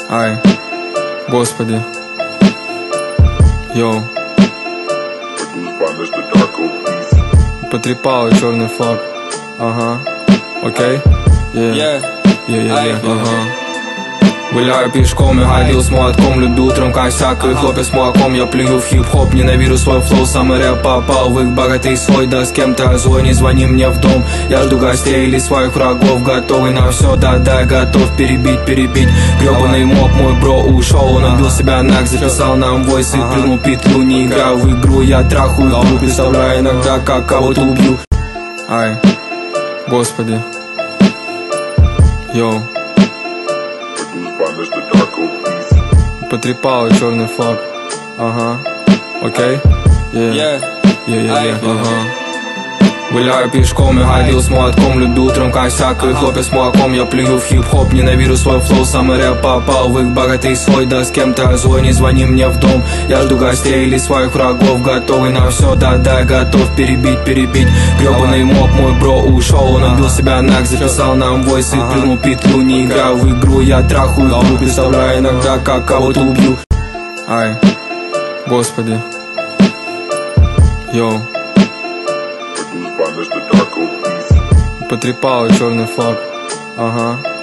Ай, господи. Йоу. Потрепал черный флаг. Ага. Окей? Ага. Гуляю пешком и ходил с молотком. Люблю утром косяк и хлопья с молоком. Я плюю в хип-хоп, ненавижу свой флоу. Самый рэп попал в их богатый слой. Да с кем-то злой, не звони мне в дом. Я жду гостей или своих врагов. Готовый на все, да-да, готов перебить. Гребаный моб, мой бро ушел. Он убил себя наг, записал нам войс и плюнул петлю. Не играю в игру, я трахаю игру. Представляю иногда, как кого-то убью. Ай, господи. Йоу. Потрепал черный флаг. Ага. Окей? Ага. Гуляю пешком и ходил с молотком. Люблю утром косяк и хлопья с молоком. Я плюю в хип-хоп, ненавижу свой флоу. Самый рэп попал в их богатый слой. Да с кем-то злой, не звони мне в дом. Я жду гостей или своих врагов. Готовый на все, да-да, готов перебить. Гребаный моб, мой бро ушел. Он убил себя наг, записал нам войс и плюнул петлю. Не играю в игру, я трахаю игру. Представляю иногда, как кого-то убью. Ай, господи. Йоу. Потрепал черный флаг. Ага.